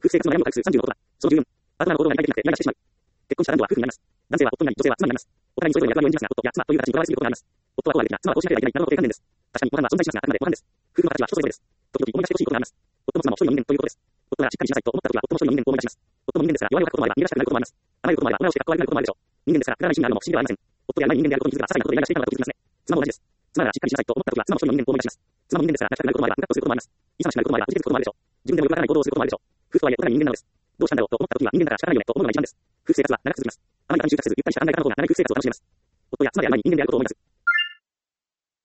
夫婦生活の悩みを回復する30のことだ。その14、パートナーの行動が具体的なくてイライラしてしまう。結婚した男女は夫婦になります。男性は夫になり、女性は妻になります。お互いにそれぞれの役割を演じますが、夫や妻という形にこだわりすぎることがあります。夫はこうあるべきだ、妻はこうしなければいけないなどの固定観念です。確かに模範は存在しますが、あくまで模範です。夫婦の形は人それぞれです。時々思い出してほしいことがあります。夫も妻も一人の人間ということです。夫がしっかりしなさいと思ったときは、夫も一人の人間と思い出します。夫も人間ですから、弱いを書くこともあれば、逃げ出したくなることもあります。あらゆることもあれば、女をして格好悪くなることもあるでしょう。人間ですから、くだらないシーンがあるのも不思議ではありません。夫ではない人間であることに気づくが、些細なことでイライラしていたのだと気づきますね。妻も同じです。妻がしっかりしなさいと思ったときは、妻も一人の人間と思い出します。妻も人間ですから、泣きたくなることもあれば、ムカッとすることもあります。勇ましくなることもあれば、くじけつくこともあるでしょう。自分でもよくわからない行動をすることもあるでしょう。夫婦とはいえ、お互い人間なのです。どうしたんだろうと思ったときは、人間だから仕方ないよねと思うのが一番です。夫婦生活は長く続きます。あまりに収穫せず、ゆったりした考え方の方が長い夫婦生活を楽しめます。夫や妻である前に人間であることを思い出す。